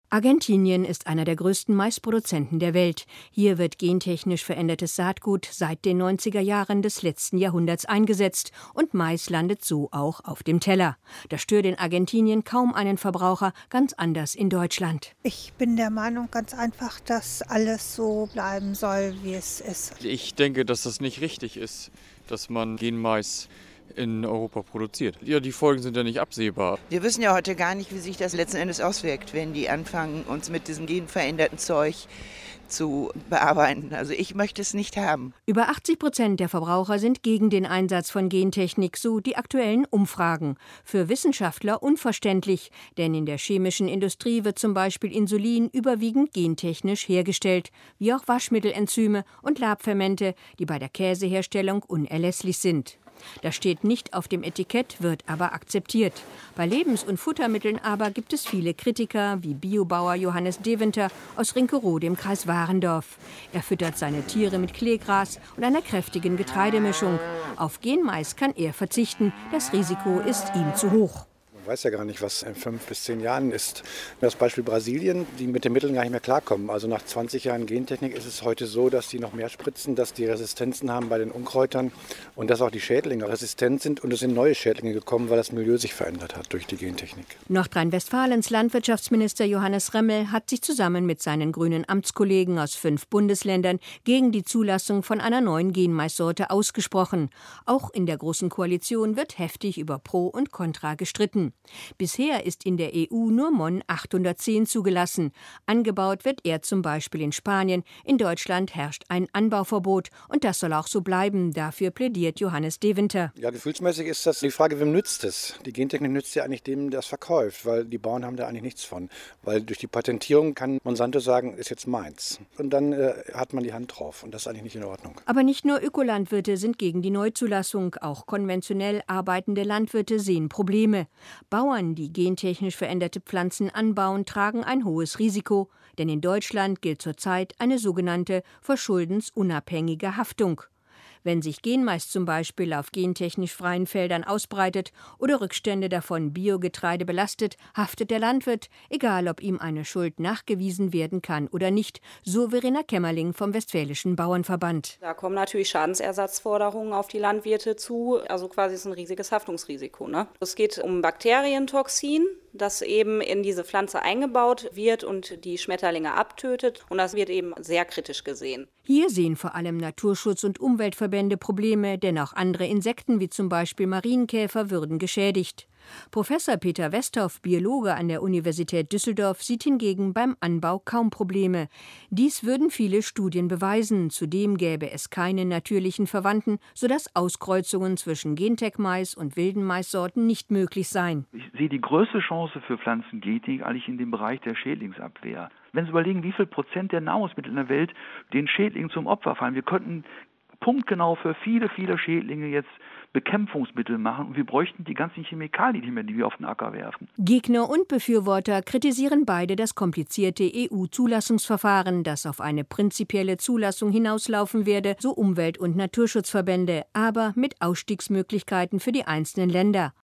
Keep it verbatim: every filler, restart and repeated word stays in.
Argentinien ist einer der größten Maisproduzenten der Welt. Hier wird gentechnisch verändertes Saatgut seit den neunziger Jahren des letzten Jahrhunderts eingesetzt und Mais landet so auch auf dem Teller. Das stört in Argentinien kaum einen Verbraucher, ganz anders in Deutschland. Ich bin der Meinung ganz einfach, dass alles so bleiben soll, wie es ist. Ich denke, dass das nicht richtig ist, dass man Genmais in Europa produziert. Ja, die Folgen sind ja nicht absehbar. Wir wissen ja heute gar nicht, wie sich das letzten Endes auswirkt, wenn die anfangen, uns mit diesem genveränderten Zeug zu bearbeiten. Also ich möchte es nicht haben. Über achtzig Prozent der Verbraucher sind gegen den Einsatz von Gentechnik, so die aktuellen Umfragen. Für Wissenschaftler unverständlich, denn in der chemischen Industrie wird zum Beispiel Insulin überwiegend gentechnisch hergestellt, wie auch Waschmittelenzyme und Labfermente, die bei der Käseherstellung unerlässlich sind. Das steht nicht auf dem Etikett, wird aber akzeptiert. Bei Lebens- und Futtermitteln aber gibt es viele Kritiker, wie Biobauer Johannes Deventer aus Rinkerode im Kreis Warendorf. Er füttert seine Tiere mit Kleegras und einer kräftigen Getreidemischung. Auf Genmais kann er verzichten, das Risiko ist ihm zu hoch. Man weiß ja gar nicht, was in fünf bis zehn Jahren ist. Das Beispiel Brasilien, die mit den Mitteln gar nicht mehr klarkommen. Also nach zwanzig Jahren Gentechnik ist es heute so, dass die noch mehr spritzen, dass die Resistenzen haben bei den Unkräutern und dass auch die Schädlinge resistent sind. Und es sind neue Schädlinge gekommen, weil das Milieu sich verändert hat durch die Gentechnik. Nordrhein-Westfalens Landwirtschaftsminister Johannes Remmel hat sich zusammen mit seinen grünen Amtskollegen aus fünf Bundesländern gegen die Zulassung von einer neuen Genmaissorte ausgesprochen. Auch in der Großen Koalition wird heftig über Pro und Contra gestritten. Bisher ist in der E U nur Mon achthundertzehn zugelassen. Angebaut wird er zum Beispiel in Spanien. In Deutschland herrscht ein Anbauverbot. Und das soll auch so bleiben. Dafür plädiert Johannes Deventer. Ja, gefühlsmäßig ist das die Frage, wem nützt es? Die Gentechnik nützt ja eigentlich dem, der es verkauft, weil die Bauern haben da eigentlich nichts von. Weil durch die Patentierung kann Monsanto sagen, ist jetzt meins. Und dann äh, hat man die Hand drauf. Und das ist eigentlich nicht in Ordnung. Aber nicht nur Ökolandwirte sind gegen die Neuzulassung. Auch konventionell arbeitende Landwirte sehen Probleme. Bauern, die gentechnisch veränderte Pflanzen anbauen, tragen ein hohes Risiko, denn in Deutschland gilt zurzeit eine sogenannte verschuldensunabhängige Haftung. Wenn sich Genmais zum Beispiel auf gentechnisch freien Feldern ausbreitet oder Rückstände davon Biogetreide belastet, haftet der Landwirt, egal ob ihm eine Schuld nachgewiesen werden kann oder nicht, so Verena Kämmerling vom Westfälischen Bauernverband. Da kommen natürlich Schadensersatzforderungen auf die Landwirte zu, also quasi ist ein riesiges Haftungsrisiko. Ne? Es geht um Bakterientoxin, das eben in diese Pflanze eingebaut wird und die Schmetterlinge abtötet. Und das wird eben sehr kritisch gesehen. Hier sehen vor allem Naturschutz- und Umweltverbände Probleme, denn auch andere Insekten wie zum Beispiel Marienkäfer würden geschädigt. Professor Peter Westhoff, Biologe an der Universität Düsseldorf, sieht hingegen beim Anbau kaum Probleme. Dies würden viele Studien beweisen. Zudem gäbe es keine natürlichen Verwandten, sodass Auskreuzungen zwischen Gentech-Mais und wilden Maissorten nicht möglich seien. Ich sehe die größte Chance für Pflanzengenetik eigentlich in dem Bereich der Schädlingsabwehr. Wenn Sie überlegen, wie viel Prozent der Nahrungsmittel in der Welt den Schädlingen zum Opfer fallen. Wir könnten punktgenau für viele, viele Schädlinge jetzt Bekämpfungsmittel machen und wir bräuchten die ganzen Chemikalien nicht mehr, die wir auf den Acker werfen. Gegner und Befürworter kritisieren beide das komplizierte E U-Zulassungsverfahren, das auf eine prinzipielle Zulassung hinauslaufen werde, so Umwelt- und Naturschutzverbände, aber mit Ausstiegsmöglichkeiten für die einzelnen Länder.